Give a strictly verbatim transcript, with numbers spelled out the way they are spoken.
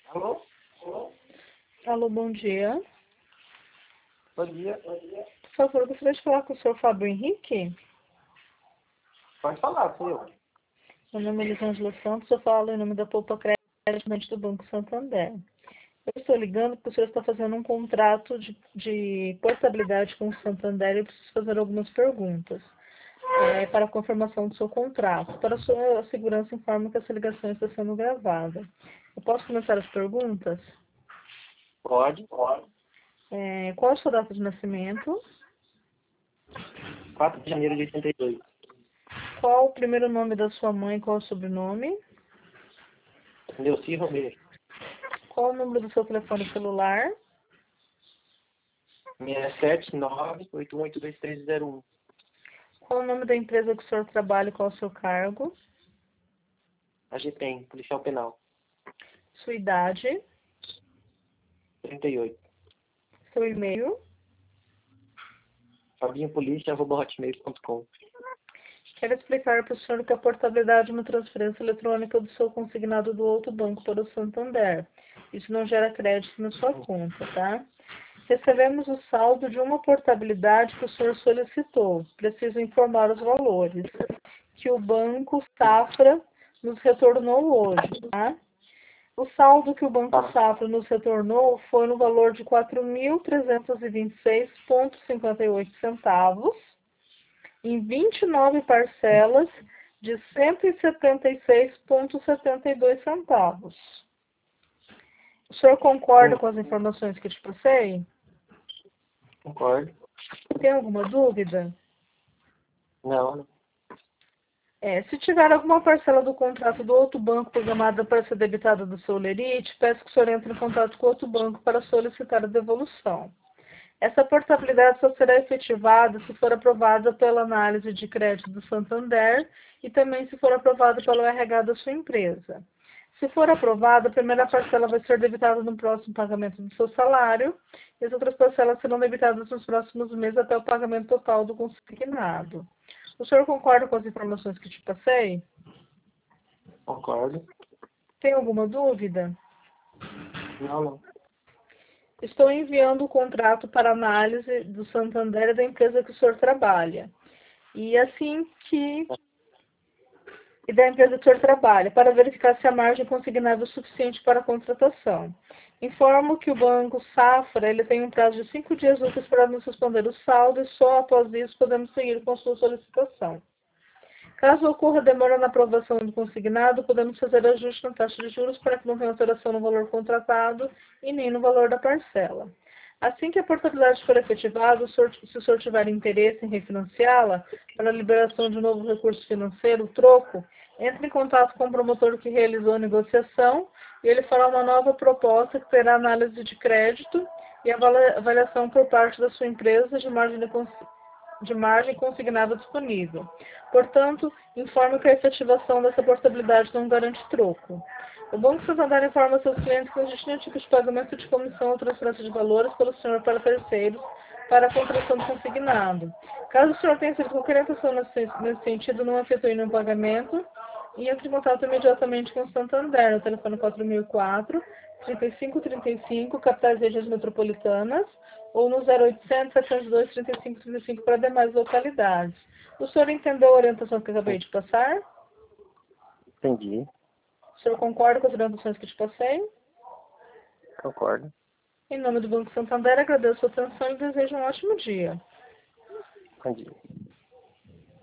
Alô? Alô, bom dia. Bom dia. Por favor, gostaria de falar com o senhor Fábio Henrique? Pode falar, sou eu. Meu nome é Elisângela Santos, eu falo em nome da Poupa Crédito do Banco Santander. Eu estou ligando porque o senhor está fazendo um contrato de, de portabilidade com o Santander e eu preciso fazer algumas perguntas é, para a confirmação do seu contrato. Para a sua segurança, informo que essa ligação está sendo gravada. Eu posso começar as perguntas? Pode. Pode. É, qual a sua data de nascimento? quatro de janeiro de oitenta e dois. Qual o primeiro nome da sua mãe e qual o sobrenome? Neuci Romero. Qual o número do seu telefone celular? seis sete nove oito um oito dois três zero um. Qual o nome da empresa que o senhor trabalha e qual o seu cargo? A G P E M, Policial Penal. Sua idade? trinta e oito. Seu e-mail? fabinho polícia arroba hotmail ponto com. Quero explicar para o senhor que a portabilidade é uma transferência eletrônica do seu consignado do outro banco para o Santander. Isso não gera crédito na sua conta, tá? Recebemos o saldo de uma portabilidade que o senhor solicitou. Preciso informar os valores. Que o Banco Safra nos retornou hoje, tá? O saldo que o Banco Tá. Safra nos retornou foi no valor de quatro mil trezentos e vinte e seis vírgula cinquenta e oito centavos, em vinte e nove parcelas de cento e setenta e seis vírgula setenta e dois centavos. O senhor concorda Sim, com as informações que eu te passei? concordo. Tem alguma dúvida? Não, não. É, se tiver alguma parcela do contrato do outro banco programada para ser debitada do seu lerite, peço que o senhor entre em contato com outro banco para solicitar a devolução. Essa portabilidade só será efetivada se for aprovada pela análise de crédito do Santander e também se for aprovada pelo R H da sua empresa. Se for aprovada, a primeira parcela vai ser debitada no próximo pagamento do seu salário e as outras parcelas serão debitadas nos próximos meses até o pagamento total do consignado. O senhor concorda com as informações que te passei? Concordo. Tem alguma dúvida? Não, não. Estou enviando o contrato para análise do Santander e da empresa que o senhor trabalha. E assim que... E da empresa que o senhor trabalha, para verificar se a margem consignável é suficiente para a contratação. Informo que o Banco Safra ele tem um prazo de cinco dias úteis para nos responder o saldo e só após isso podemos seguir com a sua solicitação. Caso ocorra demora na aprovação do consignado, podemos fazer ajuste na taxa de juros para que não tenha alteração no valor contratado e nem no valor da parcela. Assim que a portabilidade for efetivada, se o senhor tiver interesse em refinanciá-la para a liberação de um novo recurso financeiro, o troco, entre em contato com o promotor que realizou a negociação e ele fará uma nova proposta que terá análise de crédito e avaliação por parte da sua empresa de margem de de margem consignada disponível. Portanto, informe que a efetivação dessa portabilidade não garante troco. O Banco Santander informa seus clientes que não existe nenhum tipo de pagamento de comissão ou transferência de valores pelo senhor para terceiros para a contratação do consignado. Caso o senhor tenha feito qualquer intenção nesse, nesse sentido, não efetue nenhum pagamento e entre em contato imediatamente com o Santander, no telefone quatro mil e quatro, trinta e cinco trinta e cinco, capitais e regiões metropolitanas, ou no zero oitocentos, setecentos e dois, trinta e cinco trinta e cinco para demais localidades. O senhor entendeu a orientação que eu acabei de passar? Entendi. O senhor concorda com as orientações que eu te passei? Concordo. Em nome do Banco Santander, agradeço a sua atenção e desejo um ótimo dia. Bom dia.